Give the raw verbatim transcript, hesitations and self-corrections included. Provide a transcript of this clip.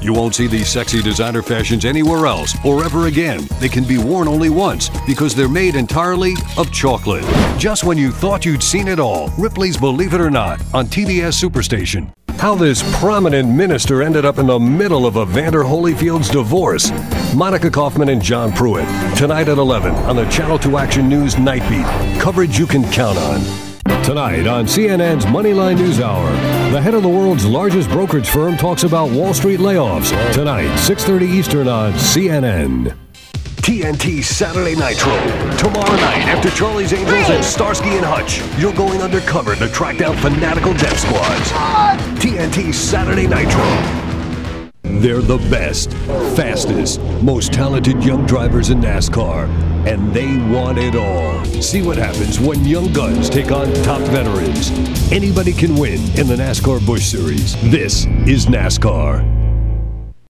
You won't see these sexy designer fashions anywhere else or ever again. They can be worn only once because they're made entirely of chocolate. Just when you thought you'd seen it all, Ripley's Believe It or Not on T B S Superstation. How this prominent minister ended up in the middle of Evander Holyfield's divorce. Monica Kaufman and John Pruitt. Tonight at eleven on the Channel two Action News Night Beat. Coverage you can count on. Tonight on C N N's Moneyline News Hour, the head of the world's largest brokerage firm talks about Wall Street layoffs. Tonight, six thirty Eastern on C N N. T N T Saturday Nitro. Tomorrow night, after Charlie's Angels and Starsky and Hutch, you're going undercover to track down fanatical death squads. T N T Saturday Nitro. They're the best, fastest, most talented young drivers in NASCAR, and they want it all. See what happens when young guns take on top veterans. Anybody can win in the NASCAR Busch Series. This is NASCAR.